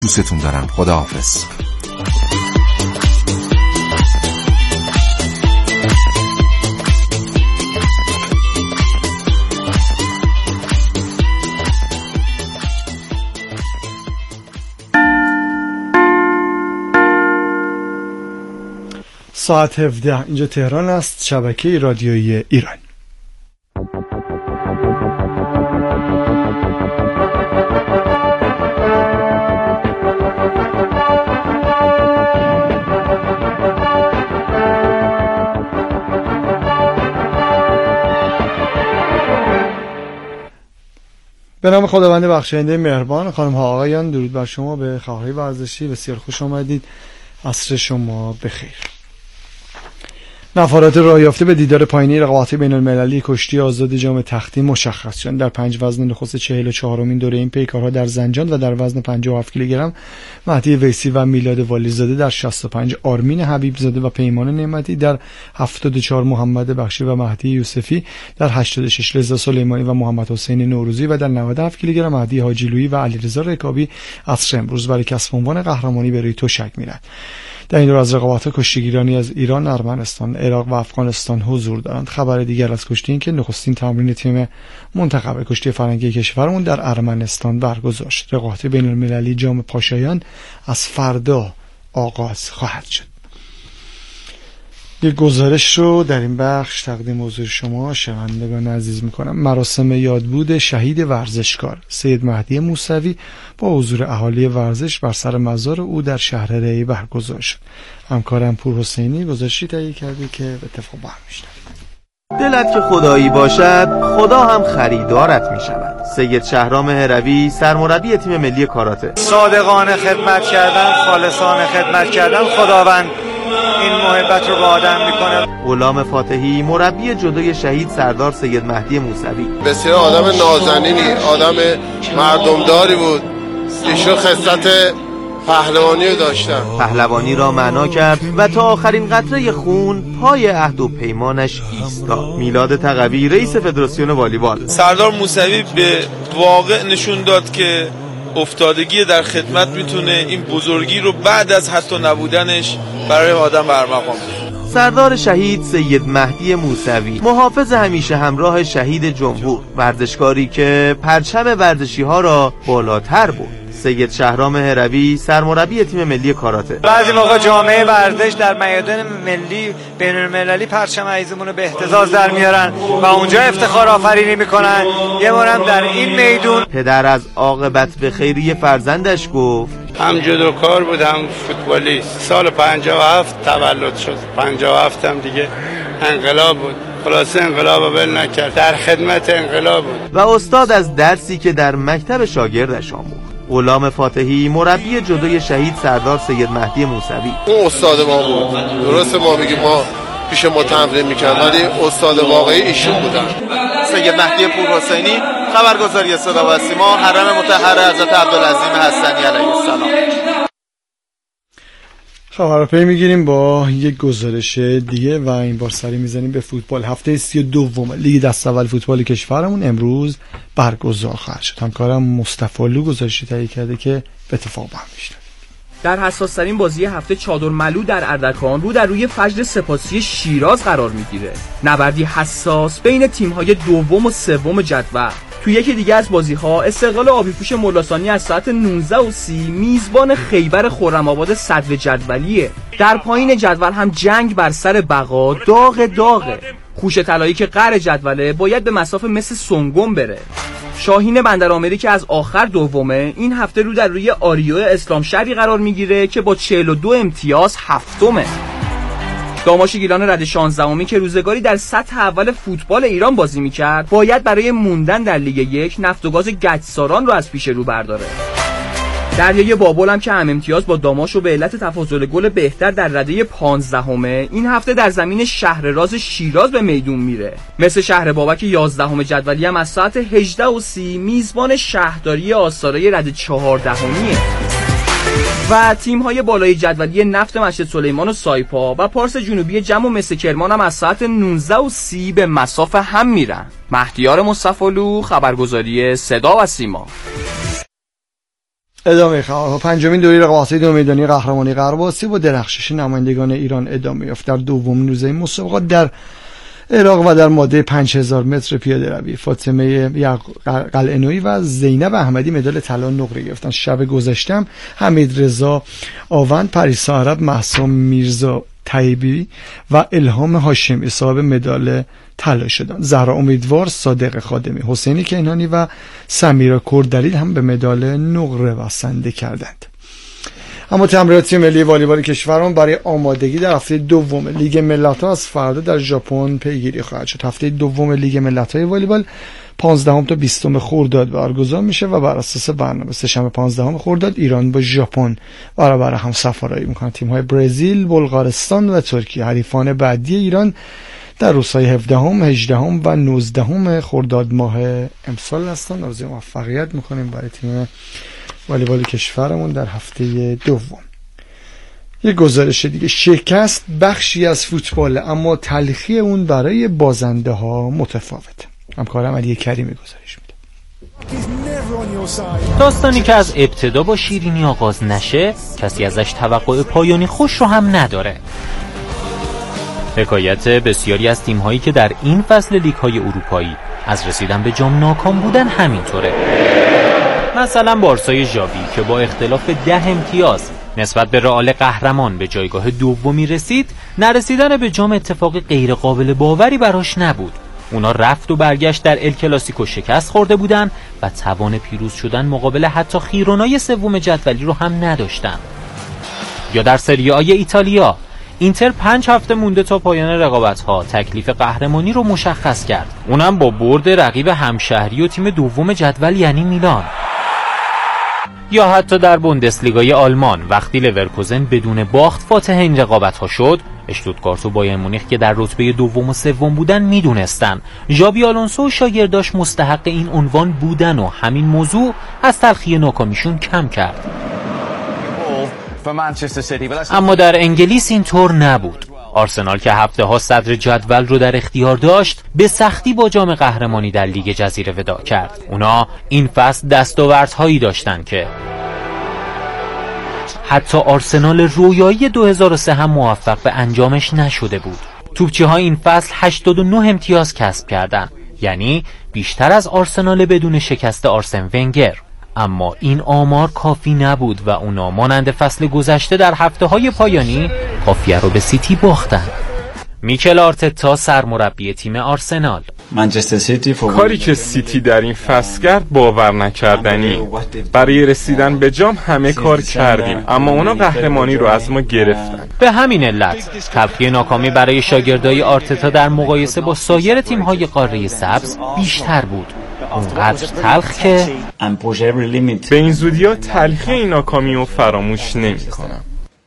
دوستتون دارم. خداحافظ. ساعت 17 اینجا تهران است، شبکه رادیویی ایران. به نام خداوند بخشاینده مهربان. خانم ها آقایان، درود بر شما. به خبرهای ورزشی بسیار خوش آمدید. عصر شما بخیر. نفرات راه یافته به دیدار پایانی رقابت بین‌المللی کشتی آزاد جام تختی مشخص شدند. در 5 وزن نخست 44مین دوره این پیکارها در زنجان و در وزن 57 کیلوگرم مهدی ویسی و میلاد والیزاده در 65، آرمین حبیبزاده و پیمان نعمتی در 74، محمد بخشی و مهدی یوسفی در 86، رضا سلیمانی و محمد حسین نوروزی و در 97 کیلوگرم مهدی حاجیلویی و علیرضا رکابی عصر امروز برای کسب عنوان قهرمانی به روی تشک میرند. در این دور از رقابت‌ها کشتیگیرانی از ایران، ارمنستان، عراق و افغانستان حضور دارند. خبر دیگر از کشتی این که نخستین تمرین تیم منتخب کشتی فرنگی کشورمون در ارمنستان برگزار شد. رقابت بین‌المللی جام پاشایان از فردا آغاز خواهد شد. یک گزارش رو در این بخش تقدیم حضور شما شنوندگان عزیز میکنم. مراسم یادبود شهید ورزشکار سید مهدی موسوی با حضور اهالی ورزش بر سر مزار او در شهر ری برگزار شد. همکارم پور حسینی گزارشی تهیه کرده که به اتفاق برمی‌شنوید. دلت که خدایی باشد، خدا هم خریدارت میشود. سید شهرام هروی، سرمربی تیم ملی کاراته. صادقانه خدمت کردن، خالصانه خدمت کردن، خداوند این محبت رو به آدم میکنه. غلام فاتحی، مربی جودوی شهید سردار سید مهدی موسوی. بسیار آدم نازنینی، آدم مردمداری بود. ایشون خصلت پهلوانی رو داشتن. پهلوانی را معنا کرد و تا آخرین قطره خون پای عهد و پیمانش ایستاد. میلاد تقوی، رئیس فدراسیون والیبال. سردار موسوی به واقع نشون داد که افتادگی در خدمت میتونه این بزرگی رو بعد از حتی نبودنش برای آدم برمقام کنه. سردار شهید سید مهدی موسوی، محافظ همیشه همراه شهید جمهور، ورزشکاری که پرچم ورزشی ها را بالاتر برد. سید شهرام هروی، سرمربی تیم ملی کاراته. بعضی موقع جامعه ورزش در میدان ملی بین‌المللی پرچم عزیزمون رو به اهتزاز در میارن و اونجا افتخار آفرینی میکنن. یه بارم در این میدون پدر از عاقبت به خیری فرزندش گفت هم جودوکار بود هم فوتبالیست. سال 57 تولد شد. 57 هم دیگه انقلاب بود. خلاصه انقلاب رو بل نکرد، در خدمت انقلاب بود و استاد از درسی که در مکتب شاگردش آموخت. غلام فاتحی، مربی جودوی شهید سردار سید مهدی موسوی. اون استاد ما بود. درسته ما میگیم ما پیش ما تمرین میکرد، ولی استاد واقعی ایشون بودن. سید مهدی پور حسینی، خبرگزاری صدا و سیما، حرم مطهر حضرت عبدالعظیم حسنی علیه السلام. خبر رو پی میگیریم با یک گزارش دیگه و این بار سری میزنیم به فوتبال. هفته 32 لیگ دست اول فوتبال کشورمون امروز برگزار خواهد شد. همکارم مصطفی لو گزارشی تهیه کرده که به اتفاق برمی‌شنوید. در حساس‌ترین بازی هفته چادرملو در اردکان رو در روی فجر سپاسی شیراز قرار میگیره. نبردی حساس بین تیم‌های دوم و سوم جدول. تو یکی دیگه از بازی‌ها استقلال آبی‌پوش ملاثانی از ساعت 19:30 میزبان خیبر خرم‌آباد صدر جدولیه. در پایین جدول هم جنگ بر سر بقا داغه. خوش طلایی که قهر جدوله باید به مسافه مثل سنگم بره. شاهین بندرآمری که از آخر دومه این هفته رو در روی آریو اسلام شهری قرار میگیره که با 42 امتیاز هفتمه. داماش گیلان رده 16می که روزگاری در سطح اول فوتبال ایران بازی میکرد باید برای موندن در لیگ 1 نفت و گاز گچساران رو از پیش رو برداره. دریای بابل هم که هم امتیاز با داماش و به علت تفاضل گل بهتر در رده 15 این هفته در زمین شهرراز شیراز به میدون میره. مثل شهر بابک 11 جدولی هم از ساعت 18:30 میزبان شهرداری آستارای رده 14میه. و تیم‌های بالای جدولی نفت مسجد سلیمان و سایپا و پارس جنوبی جم و مس کرمان هم از ساعت 19:30 به مسافه هم میرن. مهدیار مصطفی لو، خبرگزاری صدا و سیما. ادامه خبرها. پنجمین دوره رقابت‌های دو میدانی قهرمانی غرب آسیا با درخشش نمایندگان ایران ادامه یافت. در دومین روز این مسابقات در عراق و در ماده 5000 متر پیاده روی فاطمه قلعه‌نویی و زینب احمدی مدال طلا نقره گرفتند. شب گذشته حمید رضا آوند، پریسا عرب، مهسا میرزا طیبی و الهام هاشمی صاحب مدال طلا شدند. زهرا امیدوار، صادق خادمی، حسینی کینانی و سمیرا کردلید هم به مدال نقره بسنده کردند. اما تمرینات تیم ملی والیبال کشورمان برای آمادگی در هفته دوم لیگ ملت‌ها از فردا در ژاپن پیگیری خواهد شد. هفته دوم لیگ ملت‌های والیبال 15 تا 20 خرداد برگزار میشه و بر اساس برنامه سه‌شنبه 15 خرداد ایران با ژاپن برابر هم سفارایی میکنه. تیم‌های برزیل، بلغارستان و ترکیه حریفان بعدی ایران در روزهای 17 18 و 19 خرداد ماه امسال هستند. آرزوی موفقیت میکنیم برای تیم والیبال کشورمون در هفته دوم. یک گزارش دیگه: شکست بخشی از فوتبال، اما تلخی اون برای بازنده ها متفاوته. همکارم علی کریمی گزارش میده. داستانی که از ابتدا با شیرینی آغاز نشه، کسی ازش توقع پایانی خوش رو هم نداره. حکایت بسیاری از تیم‌هایی که در این فصل لیگ‌های اروپایی از رسیدن به جام ناکام بودن همینطوره. مثلا بارسای ژاوی که با اختلاف 10 امتیاز نسبت به رئال قهرمان به جایگاه دومی رسید، نرسیدن به جام اتفاق غیر قابل باوری براش نبود. اونا رفت و برگشت در ال کلاسیکو شکست خورده بودن و توان پیروز شدن مقابل حتی خیرونای سوم جدولی رو هم نداشتن. یا در سری آ ایتالیا، اینتر 5 هفته مونده تا پایان رقابت‌ها تکلیف قهرمانی رو مشخص کرد. اونم با برد رقیب همشهری و تیم دوم جدول یعنی میلان. یا حتی در بوندسلیگای آلمان وقتی لورکوزن بدون باخت فاتح این رقابت‌ها شد، اشتوتگارت و بایر مونیخ که در رتبه دوم و سوم بودن میدونستن ژابی آلونسو و شاگرداش مستحق این عنوان بودن و همین موضوع از تلخی ناکامیشون کم کرد. اما در انگلیس اینطور نبود. آرسنال که هفته‌ها صدر جدول رو در اختیار داشت، به سختی با جام قهرمانی در لیگ جزیره وداع کرد. اونا این فصل دستاوردهایی داشتن که حتی آرسنال رویایی 2003 هم موفق به انجامش نشده بود. توپچی‌ها این فصل 89 امتیاز کسب کردن، یعنی بیشتر از آرسنال بدون شکست آرسن ونگر. اما این آمار کافی نبود و اونا مانند فصل گذشته در هفته‌های پایانی قافیه رو به سیتی باختن. میکل آرتتا سرمربی تیم آرسنال: کاری که سیتی در این فصل کرد باور نکردنی. برای رسیدن به جام همه کار کردیم، اما اونا قهرمانی رو از ما گرفتن. به همین علت تلخی ناکامی برای شاگردای آرتتا در مقایسه با سایر تیم‌های قاره سبز بیشتر بود. اونقدر تلخ که به این زودی‌ها تلخی این ناکامی رو فراموش نمی‌کنم.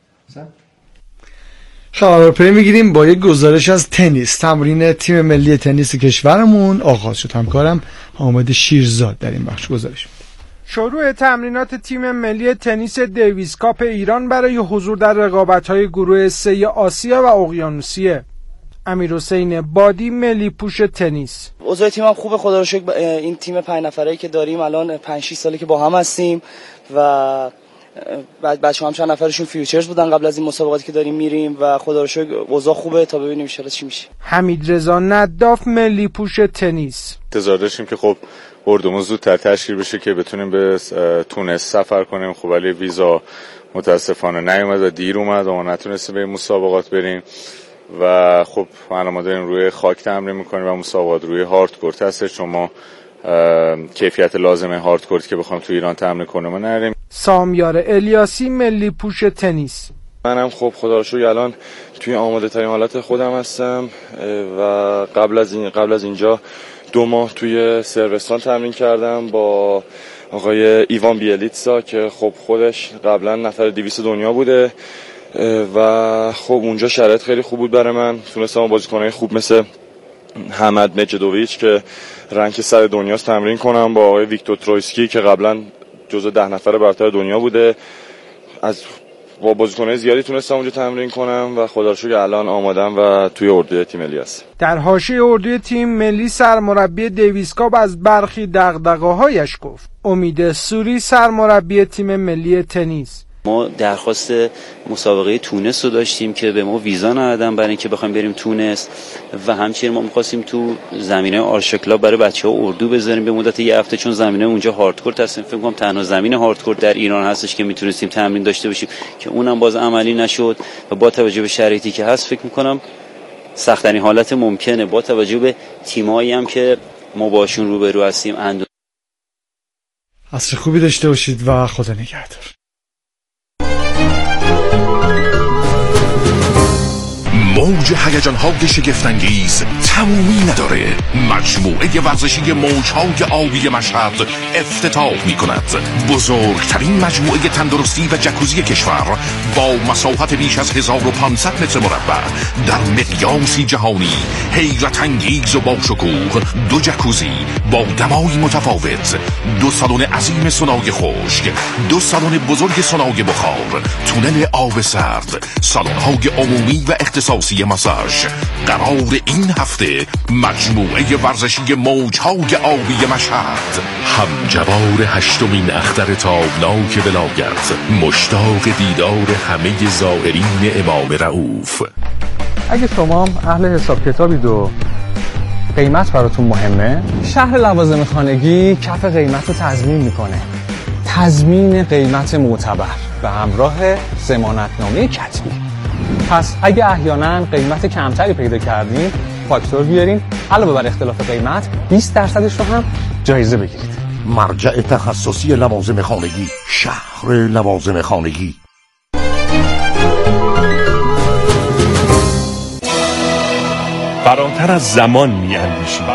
خبر میگیریم با یک گزارش از تنیس. تمرین تیم ملی تنیس کشورمون آغاز شد. همکارم حامد شیرزاد در این بخش گزارش میده. شروع تمرینات تیم ملی تنیس دیویس کاپ ایران برای حضور در رقابت‌های گروه 3 آسیا و اقیانوسیه. امیرحسین بادی، ملی پوش تنیس: اوضاع تیمم خوبه، خدا رو شکر. این تیم 5 نفره‌ای که داریم الان 5-6 ساله که با هم هستیم و بچه‌ها هم چند نفرشون فیوچرز بودن قبل از این مسابقاتی که داریم میریم و خدا رو شکر اوضاع خوبه تا ببینیم ان شاءالله چی میشه. حمید رضا نداف، ملی پوش تنیس: انتظار داشتیم که خب بردمون زودتر تشکیل بشه که بتونیم به تونس سفر کنیم، خب ولی ویزا متاسفانه نیومد و دیر اومد و ما نتونستیم به مسابقات بریم و خب ما داریم روی خاک تمرین میکنیم و مسابقات روی هاردکورت هست، چون ما کیفیت لازمه هاردکورت که بخوام تو ایران تمرین کنیم نریم. سامیار الیاسی، ملی پوش تنیس: منم خب خدا رو شکر الان توی آماده ترین حالت خودم هستم و قبل از اینجا 2 ماه توی صربستان تمرین کردم با آقای ایوان بیلیتسا که خب خودش قبلا نفر 200 دنیا بوده و خب اونجا شرایط خیلی خوب بود برای من. تونستم بازیکنای خوب مثل حمد مجدوویچ که رنک 100 دنیاست تمرین کنم، با آقای ویکتور ترویسکی که قبلا جزو 10 نفر برتر دنیا بوده. از با بازیکن‌های زیادی تونستم اونجا تمرین کنم و خدا رو شکر الان آمادم و توی اردوی تیم ملی هستم. در حاشیه اردوی تیم ملی سرمربی دیویس کاپ از برخی دغدغه‌هایش گفت. امید سوری سرمربی تیم ملی تنیس: ما درخواست مسابقه تونس رو داشتیم که به ما ویزا ندادن برای اینکه بخوایم بریم تونس و همچنین ما می‌خواستیم تو زمینه آرشکلا برای بچه‌ها اردو بذاریم به مدت یه هفته، چون زمینه اونجا هاردکور هستیم. فکر کنم تنها زمین هاردکور در ایران هستش که میتونستیم تمرین داشته باشیم که اونم باز عملی نشد و با توجه به شرایطی که هست فکر می‌کنم سخت‌ترین حالت ممکنه با توجه به تیمایی هم که ما باشون روبرو هستیم. عصر خوبی داشته باشید و خدا نگهدار. موج هیجان‌های شگفت‌انگیز تمومی نداره. مجموعه ورزشی موج‌های آبی مشهد افتتاح می‌کند بزرگترین مجموعه تندرستی و جکوزی کشور با مساحت بیش از 1500 متر مربع در مقیاسی جهانی، حیرت انگیز و با شکوه. 2 جکوزی با دمای متفاوت، 2 سالن عظیم سونای خشک، 2 سالن بزرگ سونای بخار، تونل آب سرد، سالن‌های عمومی و اختصاصی ماساژ. قرار این هفته مجموعه ورزشی موج‌های آبی مشهد همجوار 8مین اختر تابناک ولایت، مشتاق دیدار همه زائرین امام رؤوف. اگه شما اهل حساب کتابید و قیمت براتون مهمه، شهر لوازم خانگی کف قیمت رو تضمین میکنه. تضمین قیمت معتبر به همراه ضمانتنامه کتبی. پس اگه احیانا قیمت کمتری پیدا کردین، فاکتور بیارین، علاوه بر اختلاف قیمت 20% رو هم جایزه بگیرید. مرجع تخصصی لوازم خانگی، شهر لوازم خانگی. فراتر از زمان می‌اندیشیم،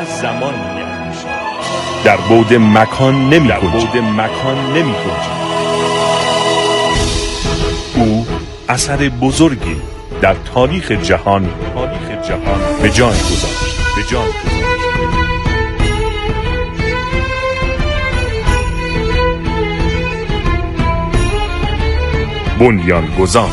در بعد مکان نمی‌گنجیم. او اثر بزرگی در تاریخ جهان به جان گذاشت. بنیانگذار.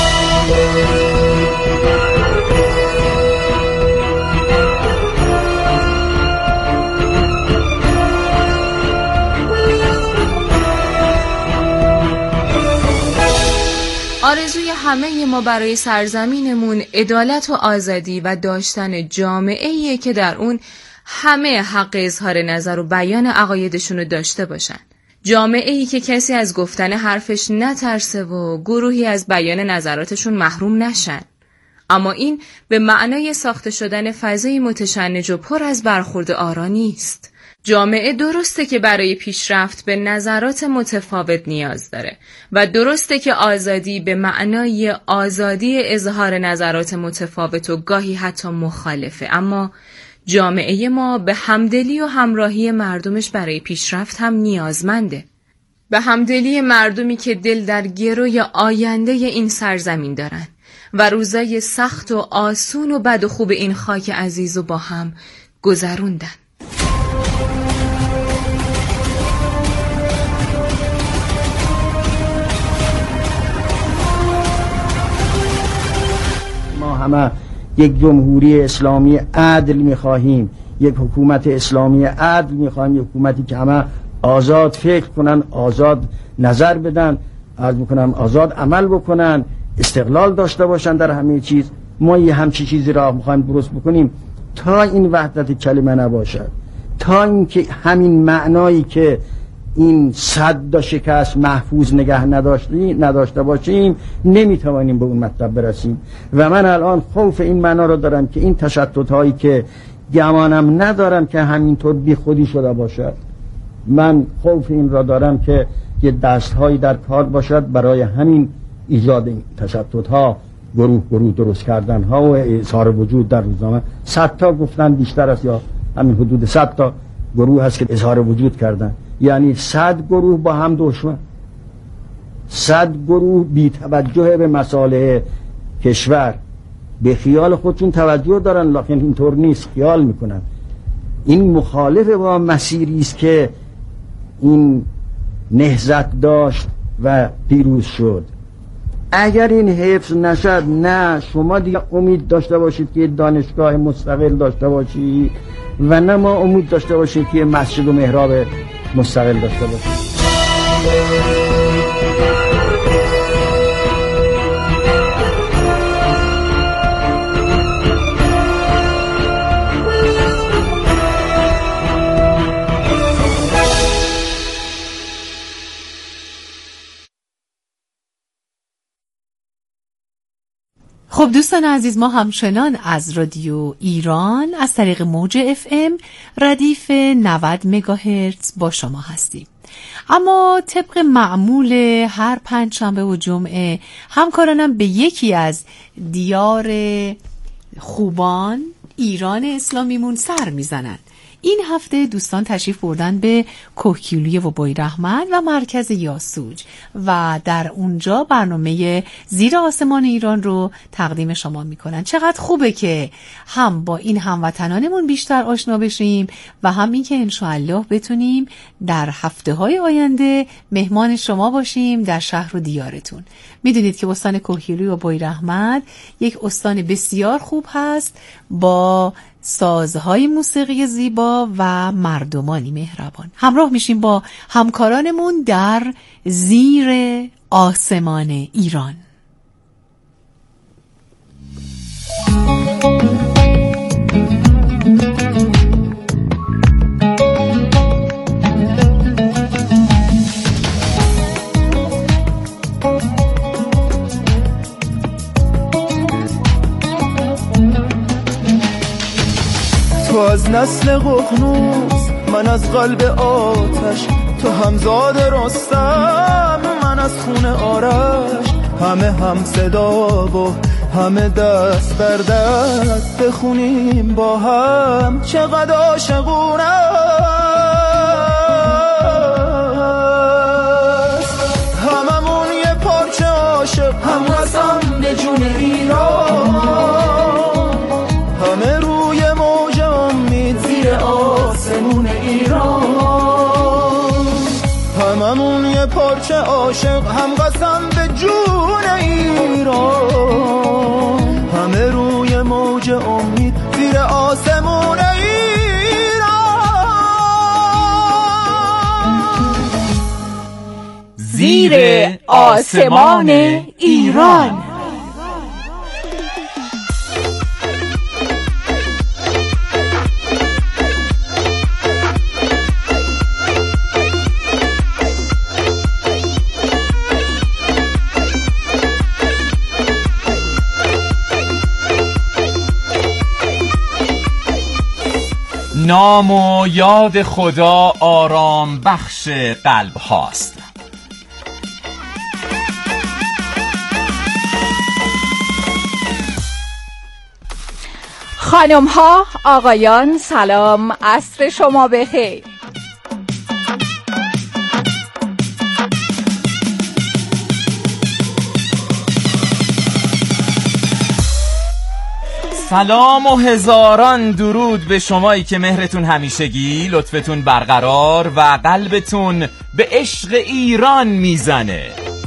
آرزوی همه ما برای سرزمینمون عدالت و آزادی و داشتن جامعه‌ایه که در اون همه حق اظهار نظر و بیان عقایدشون رو داشته باشن. جامعه‌ای که کسی از گفتن حرفش نترسه و گروهی از بیان نظراتشون محروم نشن. اما این به معنای ساخته شدن فضای متشنج و پر از برخورد آرا نیست. جامعه درسته که برای پیشرفت به نظرات متفاوت نیاز داره و درسته که آزادی به معنای آزادی اظهار نظرات متفاوت و گاهی حتی مخالفه، اما جامعه ما به همدلی و همراهی مردمش برای پیشرفت هم نیازمنده. به همدلی مردمی که دل در گروی آینده این سرزمین دارن و روزای سخت و آسون و بد و خوب این خاک عزیز و با هم گذروندن. ما همه یک جمهوری اسلامی عدل می‌خواهیم، یک حکومت اسلامی عدل می‌خواهیم، یک حکومتی که همه آزاد فکر کنن، آزاد نظر بدن، عرض می‌کنم آزاد عمل بکنن، استقلال داشته باشن در همه چیز. ما یه همچی چیزی را می‌خوایم درست بکنیم تا این وحدت کلمه نباشد، تا اینکه همین معنایی که این صد شکست محفوظ نگه نداشته باشیم نمیتوانیم به اون مطلب برسیم. و من الان خوف این معنا رو دارم که این تشتت هایی که گمانم ندارم که همینطور بی خودی شده باشد، من خوف این را دارم که یه دست هایی در کار باشد برای همین ایجاد این تشتت ها، گروه درست کردن ها و اظهار وجود در روزنامه. 100 تا گفتن بیشتر است، یا همین حدود 100 تا گروه هست که اظهار وجود کردن. یعنی 100 گروه با هم دشمن، 100 گروه بی توجه به مصالح کشور، به خیال خودشون توجه دارن لکن اینطور نیست، خیال میکنن. این مخالف با مسیری است که این نهضت داشت و پیروز شد. اگر این حفظ نشد، نه شما دیگه امید داشته باشید که دانشگاه مستقل داشته باشید و نه ما امید داشته باشید که مسجد و محراب مستقل داشته باشید. خب دوستان عزیز، ما همچنان از رادیو ایران از طریق موج FM ردیف 90 مگاهرتز با شما هستیم. اما طبق معمول هر پنجشنبه و جمعه همکارانم به یکی از دیار خوبان ایران اسلامیمون سر میزنن. این هفته دوستان تشریف بردن به کوهگیلوی وبایرحمت و مرکز یاسوج و در اونجا برنامه زیر آسمان ایران رو تقدیم شما میکنن. چقدر خوبه که هم با این هموطنانمون بیشتر آشنا بشیم و هم این که انشاءالله بتونیم در هفته‌های آینده مهمان شما باشیم در شهر و دیارتون. میدونید که استان کوهگیلوی وبایرحمت یک استان بسیار خوب هست با سازهای موسیقی زیبا و مردمانی مهربان. همراه میشیم با همکارانمون در زیر آسمان ایران. تو از نسل ققنوس، من از قلب آتش، تو همزاد رستم، من از خون آرش. همه هم صدا و همه دست بر دست، بخونیم با هم چقدر عاشقونه است. هممون یه پارچه عاشق، هم قسم به جون ایران، همه روی موج امید زیر آسمون ایران. هممون یه پارچه عاشق، هم قسم به جون ایران، همه روی موج امید زیر آسمون ایران. زیر آسمان ایران. نام و یاد خدا آرام بخش قلب هاست. خانم ها، آقایان، سلام، عصر شما بخیر. سلام و هزاران درود به شمایی که مهرتون همیشگی، لطفتون برقرار و قلبتون به عشق ایران میزنه.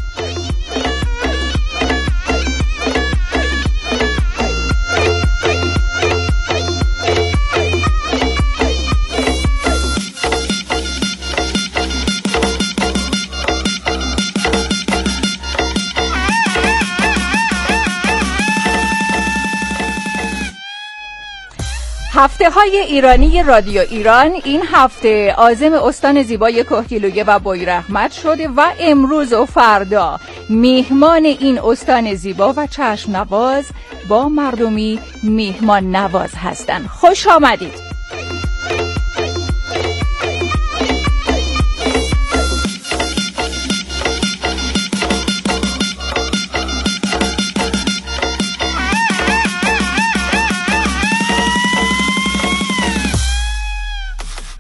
هفته های ایرانی رادیو ایران این هفته عازم استان زیبای کوهگیلوی وبایرحمت شده و امروز و فردا میهمان این استان زیبا و چشم نواز با مردمی میهمان نواز هستند. خوش آمدید.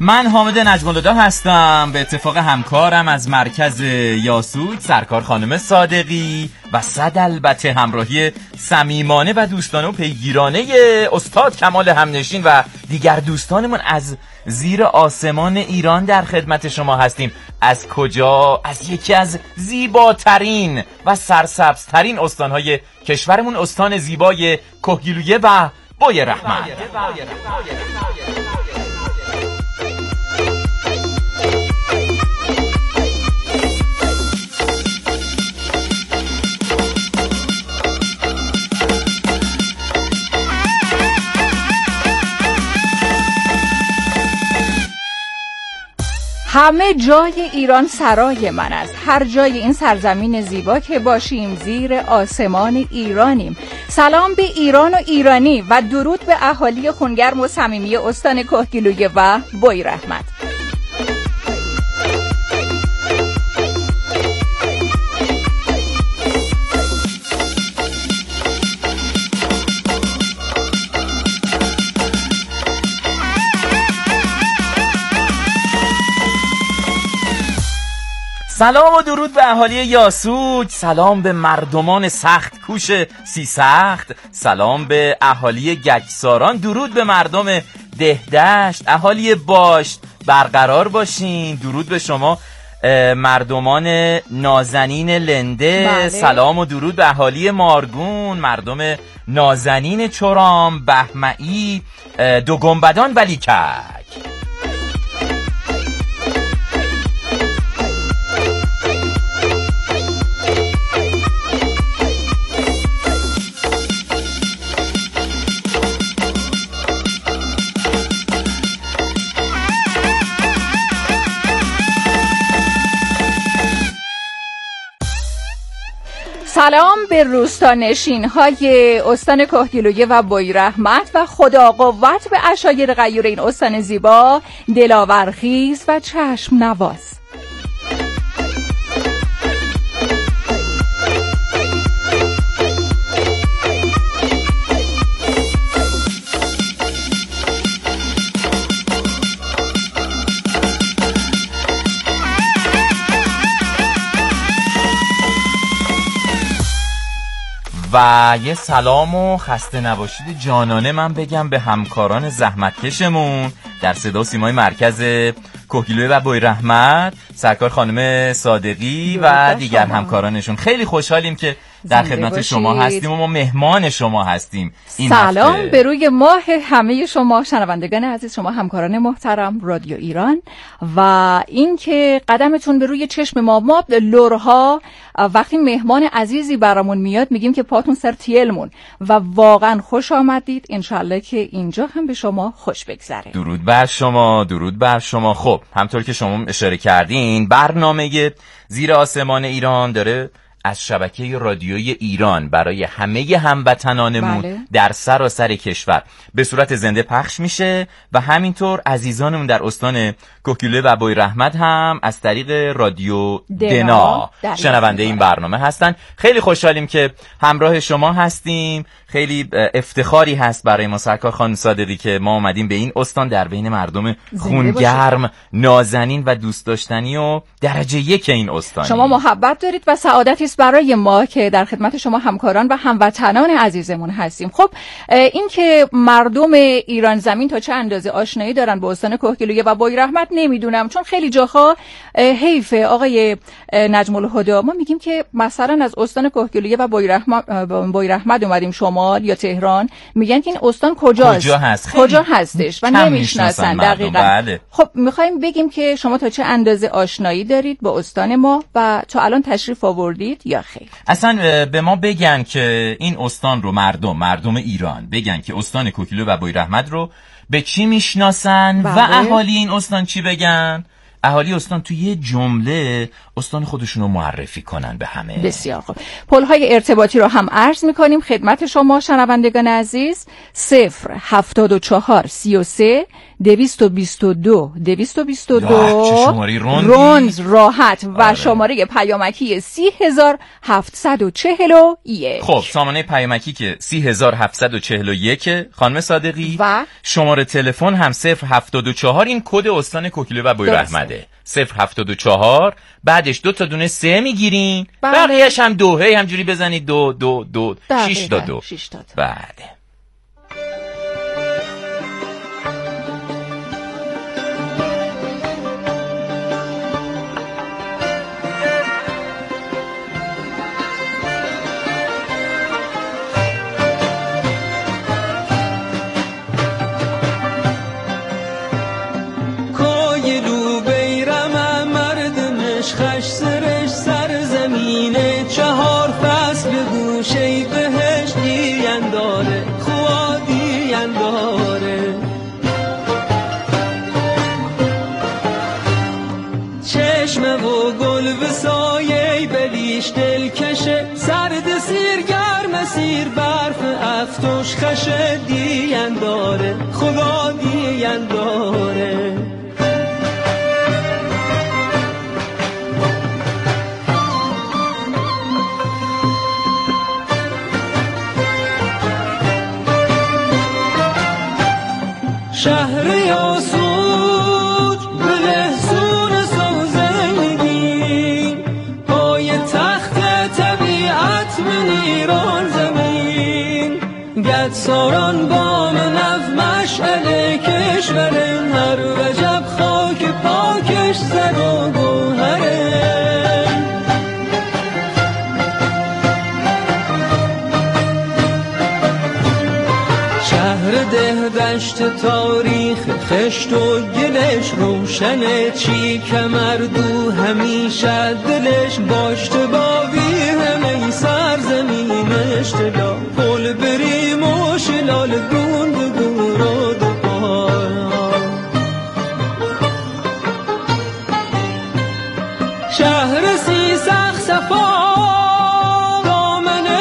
من حامد نجم‌الهدی هستم، به اتفاق همکارم از مرکز یاسوج سرکار خانم صادقی و صد البته همراهی صمیمانه و دوستانه و پیگیرانه استاد کمال همنشین و دیگر دوستانمون از زیر آسمان ایران در خدمت شما هستیم. از کجا؟ از یکی از زیباترین و سرسبزترین استانهای کشورمون، استان زیبای کهگیلویه و بوی رحمت. همه جای ایران سرای من است. هر جای این سرزمین زیبا که باشیم زیر آسمان ایرانیم. سلام به ایران و ایرانی و درود به اهالی خونگرم و صمیمی استان کهگیلویه و بوی رحمت. سلام و درود به اهالی یاسوج، سلام به مردمان سخت کوش سیسخت، سلام به اهالی گچساران، درود به مردم دهدشت، اهالی باشت برقرار باشین، درود به شما مردمان نازنین لنده. بله. سلام و درود به اهالی مارگون، مردم نازنین چرام، بهمعی، دو گنبدان و لیکک. سلام به روستانشین‌های استان کهگیلویه و بوی رحمت و خدا قوت به عشایر غیور این استان زیبا، دلاورخیز و چشم نواز. و یه سلام و خسته نباشید جانانه من بگم به همکاران زحمتکشمون در صدا و سیمای مرکز کهگیلویه و بوی رحمت، سرکار خانم صادقی و دیگر همکارانشون. خیلی خوشحالیم که در خدمت شما هستیم و ما مهمان شما هستیم این سلام هفته. به روی ماه همه شما شنوندگان عزیز، شما همکاران محترم رادیو ایران، و اینکه قدمتون به روی چشم ما لورها وقتی مهمان عزیزی برامون میاد میگیم که پاتون سر تیلمون و واقعا خوش آمدید. انشالله که اینجا هم به شما خوش بگذره. درود بر شما، درود بر شما. خب همطور که شما اشاره کردین، برنامه زیر آسمان ایران داره از شبکه رادیویی ایران برای همه هموطنانمون بله. در سراسر کشور به صورت زنده پخش میشه و همینطور عزیزانمون در استان کهگیلویه و بوی رحمت هم از طریق رادیو دنا شنونده این برنامه هستن. خیلی خوشحالیم که همراه شما هستیم. خیلی افتخاری هست برای ما سرکار خانم صادقی که ما اومدیم به این استان در بین مردم خونگرم، نازنین و دوست داشتنی و درجه یک این استانی. شما محبت دارید و سعادتی است برای ما که در خدمت شما همکاران و هموطنان عزیزمون هستیم. خب این که مردم ایران زمین تا چه اندازه آشنایی دارن با استان کهگیلویه و بوی رحمت نمیدونم، چون خیلی جاها حیفه آقای نجم الهدی، ما میگیم که مثلا از استان کهگیلویه و بوی رحمت اومدیم شمال یا تهران، میگن که این استان کجاست؟ کجا هستش و نمیشناسن دقیقاً. بله. خب میخوایم بگیم که شما تا چه اندازه آشنایی دارید با استان ما و تا الان تشریف آوردید یا خیر؟ اصلا به ما بگن که این استان رو مردم ایران بگن که استان کهگیلویه و بوی رحمت رو به چی میشناسن و اهالی این استان چی بگن؟ اهالی استان توی یه جمله استان خودشون رو معرفی کنن به همه. بسیار خوب. پل‌های ارتباطی رو هم عرض می‌کنیم خدمت شما شنوندگان عزیز. 074 33 222 چه شماری روند راحت و شماره پیامکی 30741. خب سامانه پیامکی که 30741 خانم صادقی و شماره تلفن هم 074. این کد استان کوکیلویه و بویراحمده 074. بعدش 2 تا دونه 3 میگیرین، بقیه‌اش هم دوهی همجوری بزنید 2 2 2 6 تا 2. بله. افتوش خشه دیین داره خدا دیین داره شهر یاسوج به لحظون سوزنگی پای تخت طبیعت من ایران زمین گد ساران بام نف مشعل کشورن هر وجب خاک پاکش زر و گوهره شهر ده دشت تاریخ خشت و گلش روشنه چی کمردو همیشه دلش باشته باوی همه سرزمینش تلا پل بریم و شلال گوند گورد شهر سی سخ صفا دامنه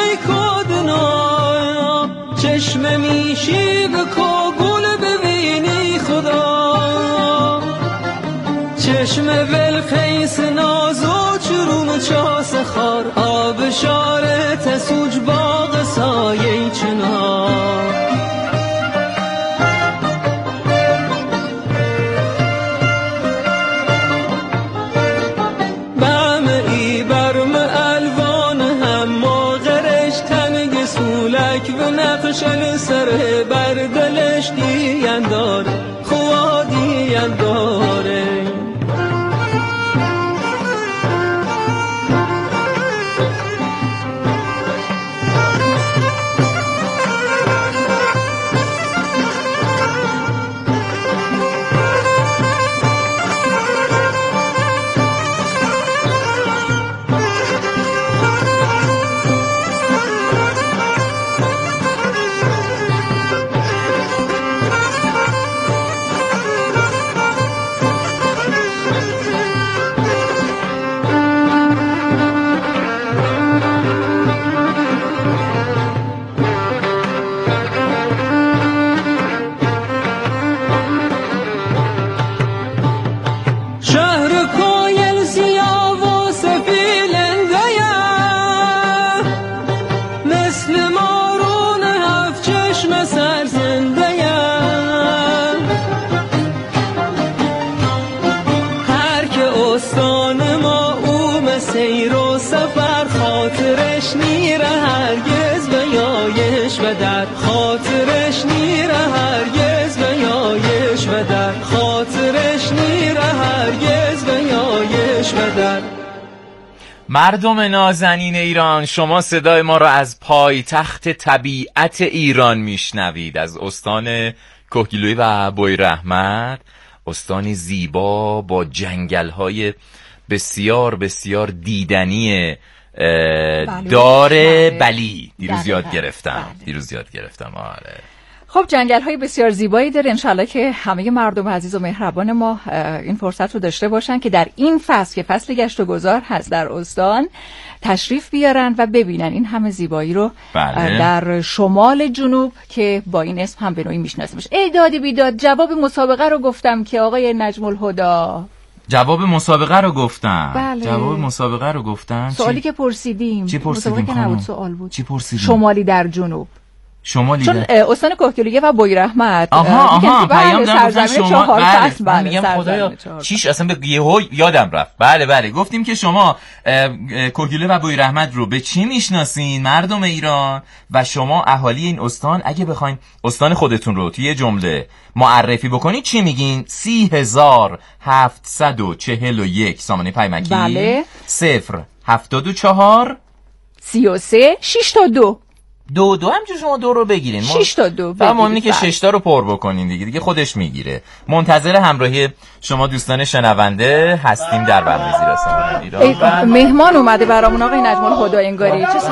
کدنا چشم میشی بکو گل ببینی خدا چشم ولقیس ناز و چروم چاس خار آب شاره تسوج باغ سایه چنار بم ای برم الوان هم ماغرش تنگ سولک و نقشن سر بردلش دیین داره خوا دیین داره خاطرش نیره هرگز به یایش و در خاطرش نیره هرگز به یایش و در. مردم نازنین ایران، شما صدای ما را از پایتخت طبیعت ایران میشنوید، از استان کوکیلویه و بویراحمد، استانی زیبا با جنگل‌های بسیار بسیار دیدنی داره بلی. دیروز یاد گرفتم آره. خب جنگل‌های بسیار زیبایی داره. انشالله که همه مردم عزیز و مهربان ما این فرصت رو داشته باشن که در این فصل که فصل گشت و گذار هست در استان تشریف بیارن و ببینن این همه زیبایی رو در شمال جنوب که با این اسم هم به نوعی میشناسه میشه. ای دادی بیداد، جواب مسابقه رو گفتم که آقای نجم الهدی. جواب مسابقه رو گفتم. بله. جواب مسابقه رو گفتم. سوالی که پرسیدیم. چی پرسیدیم که نبود، سوال بود. چی پرسیدیم؟ شمالی در جنوب. شمالی چون استان کوهگیلویه و بویراحمد آها پیام دادن شما. بله میگم خدایا چیش اصلا به یهو یادم رفت. بله گفتیم که شما کوهگیلویه و بویراحمد رو به چی میشناسین مردم ایران و شما اهالی این استان اگه بخواین استان خودتون رو توی جمله معرفی بکنید چی میگین؟ 30741 سامانه پیمکی. بله 074 33 6 تا 2 همجور شما 2 رو بگیرین 6 تا 2 و مهمه که 6 تا رو پر بکنین دیگه خودش میگیره. منتظر همراهی شما دوستان شنونده هستیم در برنامه زیر آسمان ایران. مهمان اومده برامون آقای نجم الهدی انگاری. چه